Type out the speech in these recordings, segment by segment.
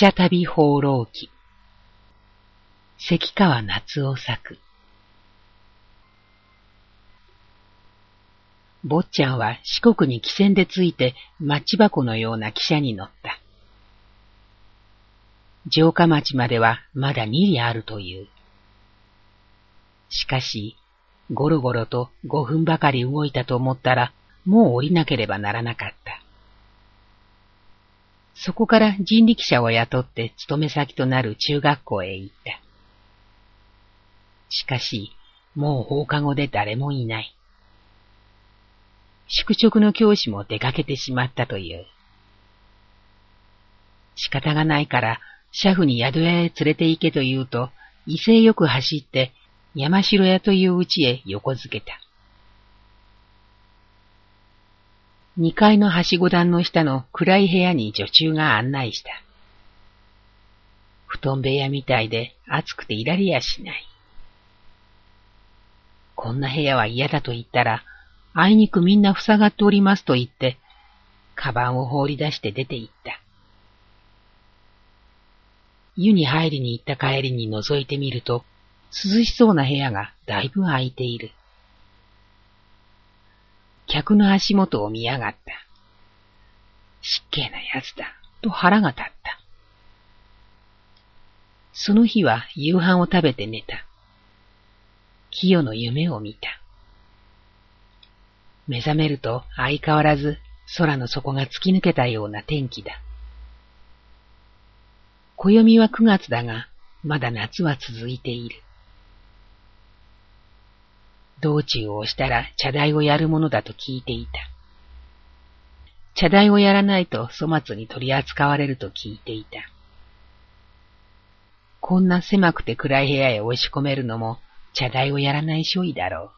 汽車旅放浪記関川夏夫作。坊ちゃんは四国に汽船で着いてマッチ箱のような汽車に乗った。城下町まではまだ2里あるという。しかし、ゴロゴロと5分ばかり動いたと思ったら、もう降りなければならなかった。そこから人力車を雇って勤め先となる中学校へ行った。しかし、もう放課後で誰もいない。宿直の教師も出かけてしまったという。仕方がないから、車夫に宿屋へ連れて行けと言うと、威勢よく走って、山城屋という家へ横づけた。2階のはしご段の下の暗い部屋に女中が案内した。布団部屋みたいで暑くていられやしない。こんな部屋は嫌だと言ったら、あいにくみんな塞がっておりますと言って、カバンを放り出して出て行った。湯に入りに行った帰りに覗いてみると、涼しそうな部屋がだいぶ空いている。客の足元を見やがった。失敬なやつだ、と腹が立った。その日は夕飯を食べて寝た。清の夢を見た。目覚めると相変わらず空の底が突き抜けたような天気だ。暦は9月だが、まだ夏は続いている。道中をしたら茶代をやるものだと聞いていた。茶代をやらないと粗末に取り扱われると聞いていた。こんな狭くて暗い部屋へ押し込めるのも茶代をやらない所為だろう。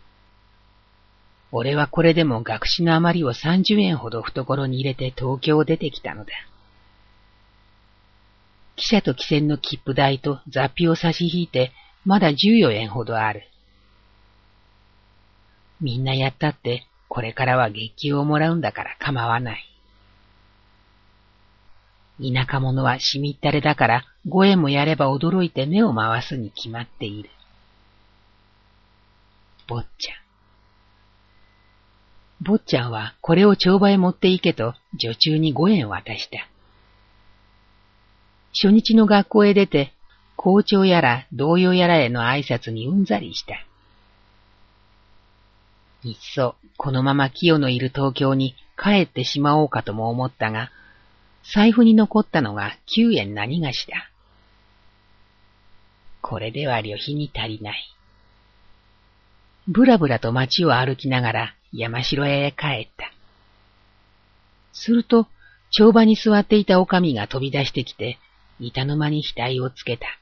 俺はこれでも学士の余りを30円ほど懐に入れて東京を出てきたのだ。汽車と汽船の切符代と雑費を差し引いてまだ14円ほどある。みんなやったってこれからは月給をもらうんだから構わない。田舎者はしみったれだから5円もやれば驚いて目を回すに決まっている。坊ちゃん。坊ちゃんはこれを帳場へ持って行けと女中に5円渡した。初日の学校へ出て、校長やら同様やらへの挨拶にうんざりした。いっそこのまま清のいる東京に帰ってしまおうかとも思ったが、財布に残ったのが9円何がしだ。これでは旅費に足りない。ぶらぶらと街を歩きながら山城屋へ帰った。すると、帳場に座っていたおかみが飛び出してきて、板の間に額をつけた。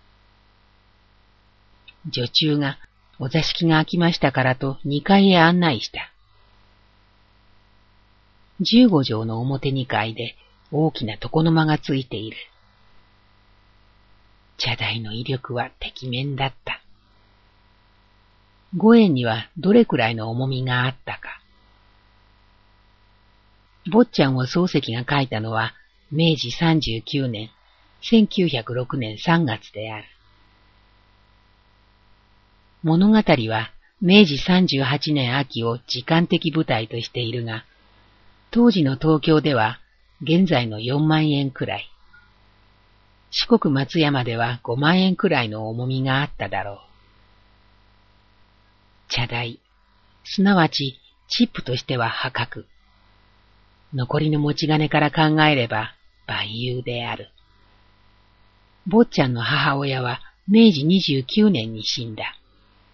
女中がお座敷が空きましたからと2階へ案内した。15畳の表2階で大きな床の間がついている。茶代の威力はてきめんだった。5円にはどれくらいの重みがあったか。坊ちゃんを漱石が書いたのは明治39年、1906年3月である。物語は明治38年秋を時間的舞台としているが、当時の東京では現在の4万円くらい、四国松山では5万円くらいの重みがあっただろう。茶代、すなわちチップとしては破格。残りの持ち金から考えれば万有である。坊ちゃんの母親は明治29年に死んだ。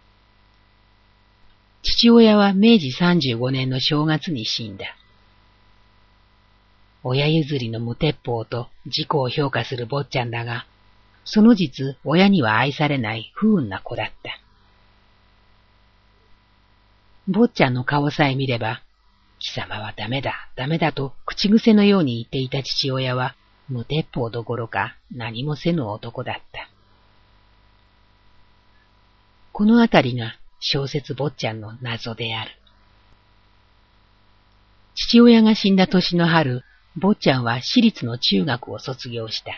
父親は明治35年の正月に死んだ。親譲りの無鉄砲と自己を評価する坊ちゃんだが、その実親には愛されない不運な子だった。坊ちゃんの顔さえ見れば、貴様はダメだ、ダメだと口癖のように言っていた父親は、無鉄砲どころか何もせぬ男だった。このあたりが小説坊ちゃんの謎である。父親が死んだ年の春、 坊ちゃんは私立の中学を卒業した。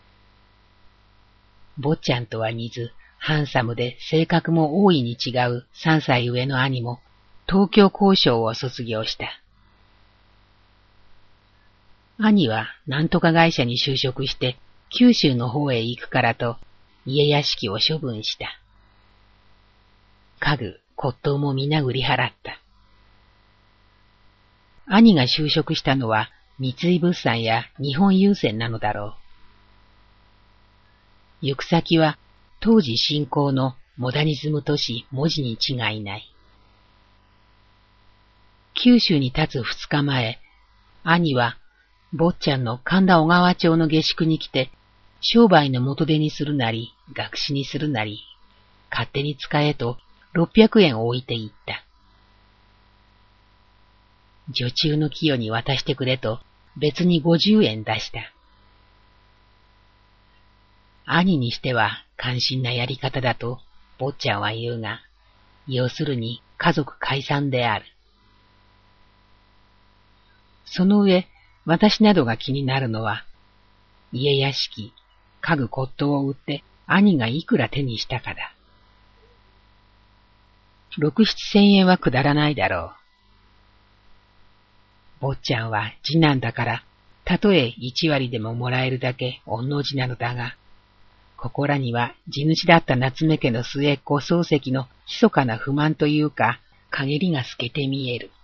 坊ちゃんとは似ず、ハンサムで性格も大いに違う3歳上の兄も東京工商を卒業した。兄はなんとか会社に就職して九州の方へ行くからと家屋敷を処分した。家具、骨董も皆売り払った。兄が就職したのは三井物産や日本郵船なのだろう。行く先は当時新興のモダニズム都市門司に違いない。九州に立つ2日前、兄は坊ちゃんの神田小川町の下宿に来て、商売の元手にするなり、学士にするなり、勝手に使えと600円を置いていった。女中の清に渡してくれと別に50円出した。兄にしては関心なやり方だと坊ちゃんは言うが、要するに家族解散である。その上、私などが気になるのは、家屋敷、家具骨董を売って兄がいくら手にしたかだ。6、7千円はくだらないだろう。坊ちゃんは次男だから、たとえ1割でももらえるだけ御の字なのだが、ここらには地主だった夏目家の末っ子漱石の密かな不満というか、陰りが透けて見える。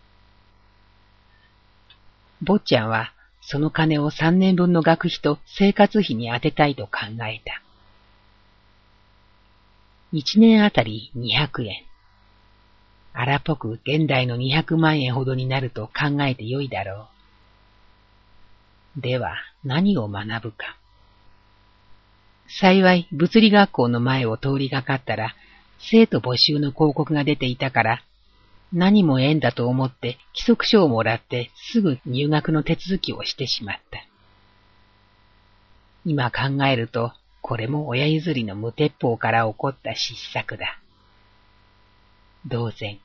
坊ちゃんはその金を3年分の学費と生活費に充てたいと考えた。1年あたり200円。荒っぽく現代の200万円ほどになると考えてよいだろう。では何を学ぶか。幸い物理学校の前を通りがかったら生徒募集の広告が出ていたから、何も縁だと思って規則書をもらってすぐ入学の手続きをしてしまった。今考えるとこれも親譲りの無鉄砲から起こった失策だ。同然。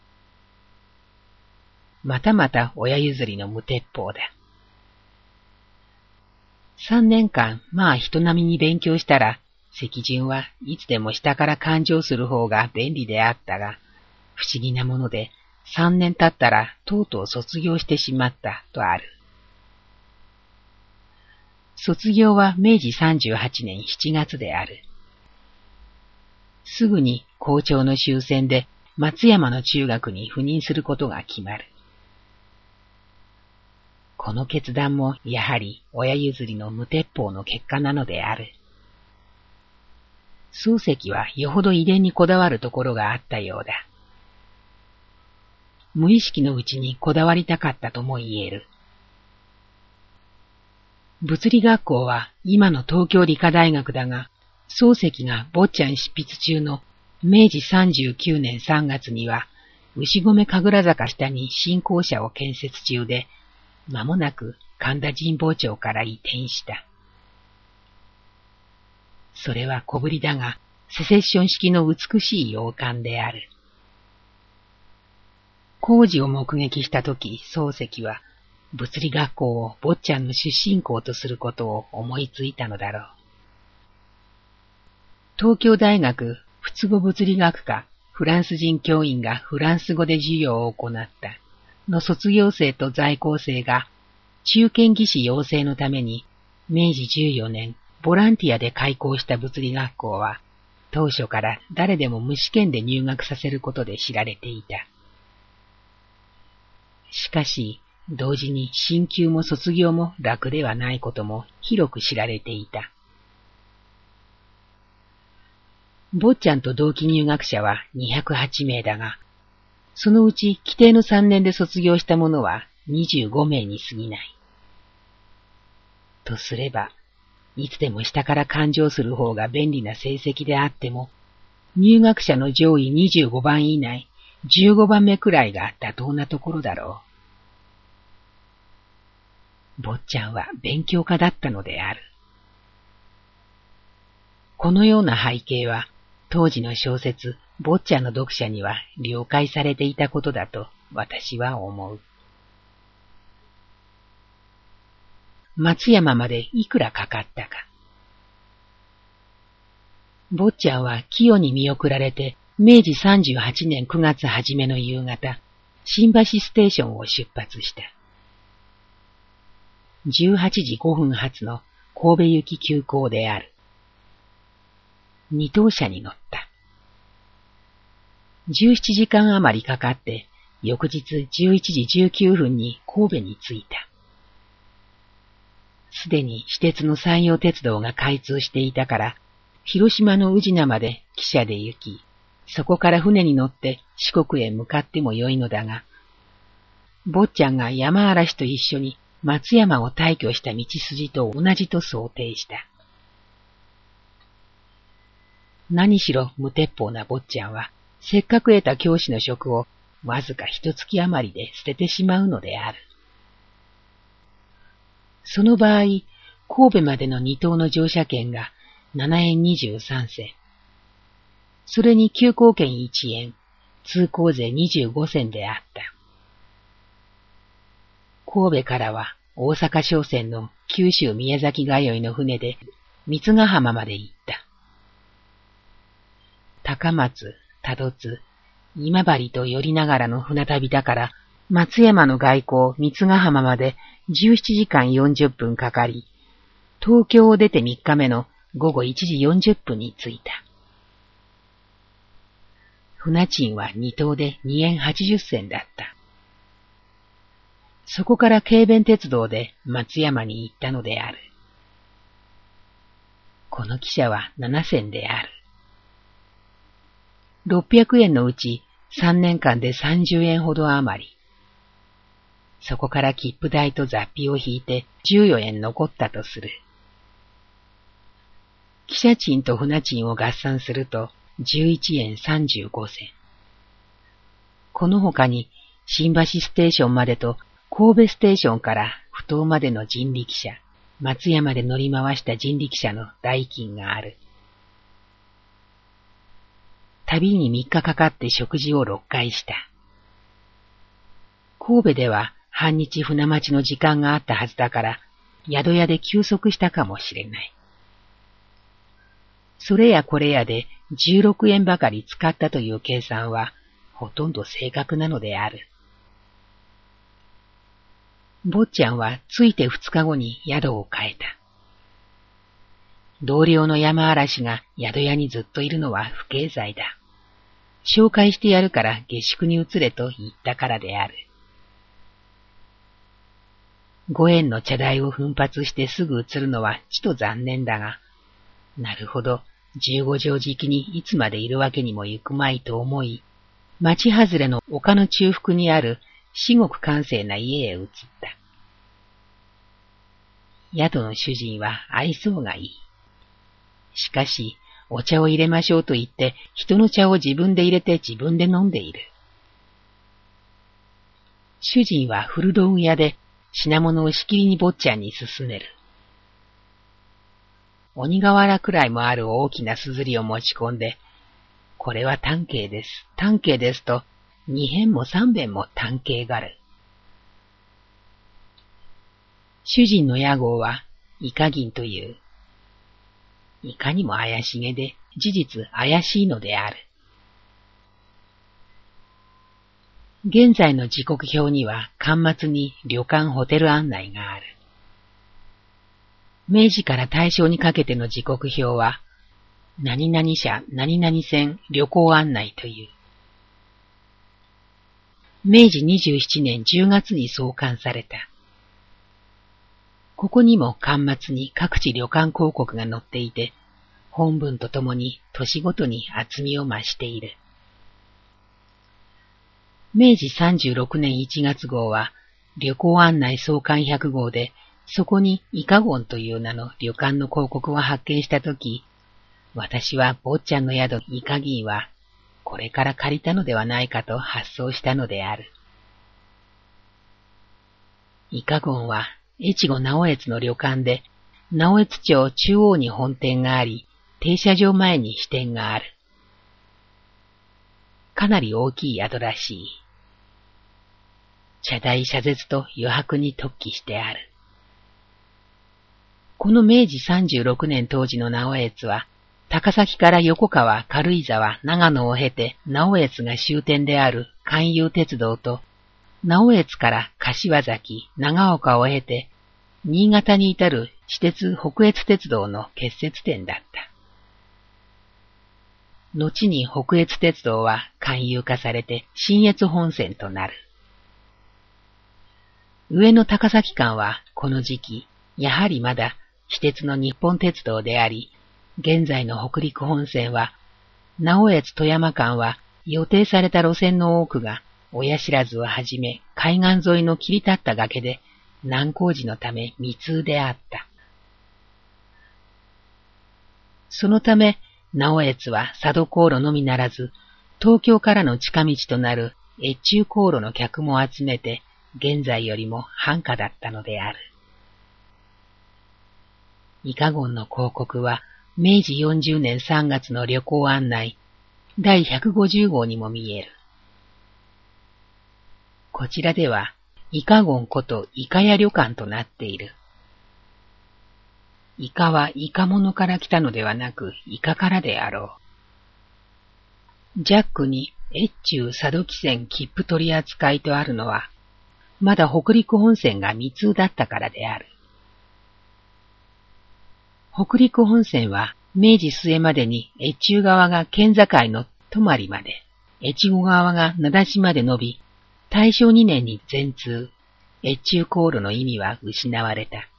またまた親譲りの無鉄砲だ。3年間まあ人並みに勉強したら席順はいつでも下から勘定する方が便利であったが、不思議なもので3年経ったらとうとう卒業してしまったとある。卒業は明治38年7月である。すぐに校長の終戦で松山の中学に赴任することが決まる。この決断もやはり親譲りの無鉄砲の結果なのである。漱石はよほど遺伝にこだわるところがあったようだ。無意識のうちにこだわりたかったとも言える。物理学校は今の東京理科大学だが、漱石が坊ちゃん執筆中の明治39年3月には、牛込神楽坂下に新校舎を建設中で、間もなく神田神保町から移転した。それは小ぶりだが、セセッション式の美しい洋館である。工事を目撃したとき、漱石は、物理学校を坊ちゃんの出身校とすることを思いついたのだろう。東京大学仏語物理学科フランス人教員がフランス語で授業を行ったの卒業生と在校生が中堅技師養成のために明治14年ボランティアで開校した物理学校は当初から誰でも無試験で入学させることで知られていた。しかし同時に進級も卒業も楽ではないことも広く知られていた。坊ちゃんと同期入学者は208名だが、そのうち規定の3年で卒業した者は25名に過ぎない。とすれば、いつでも下から勘定する方が便利な成績であっても、入学者の上位25番以内、15番目くらいが妥当なところだろう。坊ちゃんは勉強家だったのである。このような背景は、当時の小説、坊ちゃんの読者には了解されていたことだと私は思う。 松山までいくらかかったか。坊ちゃんは清に見送られて、明治38年9月初めの夕方、新橋ステーションを出発した。18時5分発の神戸行き急行である。二等車に乗った。17時間余りかかって、翌日11時19分に神戸に着いた。すでに私鉄の山陽鉄道が開通していたから、広島の宇品まで汽車で行き、そこから船に乗って四国へ向かってもよいのだが、坊ちゃんが山嵐と一緒に松山を退去した道筋と同じと想定した。何しろ無鉄砲な坊ちゃんは、せっかく得た教師の職をわずか一月余りで捨ててしまうのである。その場合、神戸までの2等の乗車券が7円23銭。それに急行券1円、通行税25銭であった。神戸からは大阪商船の九州宮崎通いの船で三ヶ浜まで行った。高松、多度津、今治と寄りながらの船旅だから、松山の外港三ヶ浜まで17時間40分かかり、東京を出て3日目の午後1時40分に着いた。船賃は2等で2円80銭だった。そこから京弁鉄道で松山に行ったのである。この汽車は7銭である。600円のうち3年間で30円ほど余り。そこから切符代と雑費を引いて14円残ったとする。汽車賃と船賃を合算すると11円35銭。この他に新橋ステーションまでと神戸ステーションから不当までの人力車、松山で乗り回した人力車の代金がある。旅に3日かかって食事を6回した。神戸では半日船待ちの時間があったはずだから、宿屋で休息したかもしれない。それやこれやで16円ばかり使ったという計算は、ほとんど正確なのである。坊ちゃんは着いて2日後に宿を変えた。同僚の山嵐が宿屋にずっといるのは不経済だ。紹介してやるから下宿に移れと言ったからである。5円の茶代を奮発してすぐ移るのはちと残念だが、なるほど、15畳敷きにいつまでいるわけにもゆくまいと思い、町外れの丘の中腹にある至極閑静な家へ移った。宿の主人は愛想がいい。しかし、お茶を入れましょうと言って、人の茶を自分で入れて自分で飲んでいる。主人は古道具屋で品物をしきりに坊ちゃんに勧める。鬼瓦くらいもある大きなすずりを持ち込んで、これは短慶です、短慶ですと、2辺も3辺も短慶がる。主人の屋号は、イカ銀という。いかにも怪しげで、事実怪しいのである。現在の時刻表には、巻末に旅館ホテル案内がある。明治から大正にかけての時刻表は、何々社何々線旅行案内という。明治27年10月に創刊された。ここにも巻末に各地旅館広告が載っていて、本文とともに年ごとに厚みを増している。明治36年1月号は旅行案内創刊100号で、そこにイカゴンという名の旅館の広告を発見したとき、私は坊ちゃんの宿イカ銀はこれから借りたのではないかと発想したのである。イカゴンは越後直江津の旅館で、直江津町中央に本店があり、停車場前に支店がある。かなり大きい宿らしい。茶代茶絶と余白に特記してある。 この明治36年当時の直江津は、高崎から横川、軽井沢、長野を経て直江津が終点である環遊鉄道と、直江津から柏崎、長岡を経て、新潟に至る私鉄北越鉄道の結節点だった。後に北越鉄道は環遊化されて信越本線となる。上野高崎間はこの時期、やはりまだ私鉄の日本鉄道であり、現在の北陸本線は、直江津富山間は予定された路線の多くが、親不をはじめ海岸沿いの切り立った崖で難工事のため未通であった。そのため、直江津は佐渡航路のみならず、東京からの近道となる越中航路の客も集めて、現在よりも繁華だったのである。伊香郡の広告は、明治40年3月の旅行案内、第150号にも見える。こちらでは、伊香郡こと伊香屋旅館となっている。イカはイカ物から来たのではなく、イカからであろう。ジャックに越中佐渡汽船切符取り扱いとあるのは、まだ北陸本線が未通だったからである。北陸本線は明治末までに越中側が県境の泊まで、越後側が名出しまで伸び、大正2年に全通、越中航路の意味は失われた。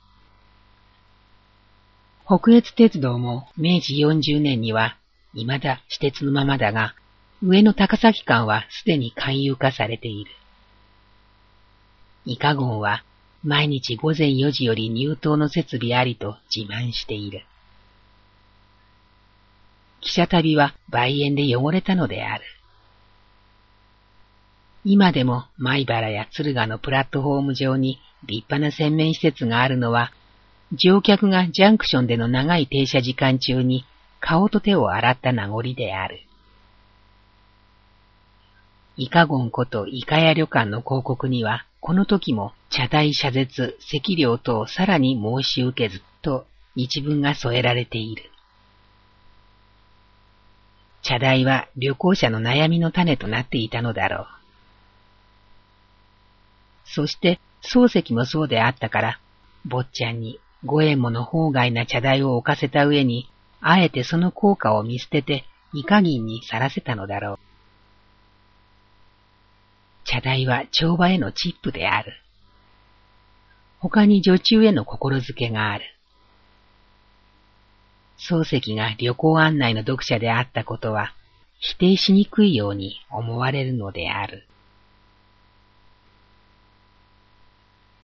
北越鉄道も明治40年には未だ私鉄のままだが、上野高崎間はすでに環遊化されている。伊香郡は毎日午前4時より入湯の設備ありと自慢している。汽車旅は売煙で汚れたのである。今でも米原や敦賀のプラットフォーム上に立派な洗面施設があるのは、乗客がジャンクションでの長い停車時間中に顔と手を洗った名残である。伊香郡こと伊香屋旅館の広告には、この時も茶代謝絶、席料等さらに申し受けずと一文が添えられている。茶代は旅行者の悩みの種となっていたのだろう。そして漱石もそうであったから、坊ちゃんに5円もの法外な茶代を置かせた上に、あえてその効果を見捨てて伊香銀にさらせたのだろう。茶代は帳場へのチップである。他に女中への心づけがある。漱石が旅行案内の読者であったことは、否定しにくいように思われるのである。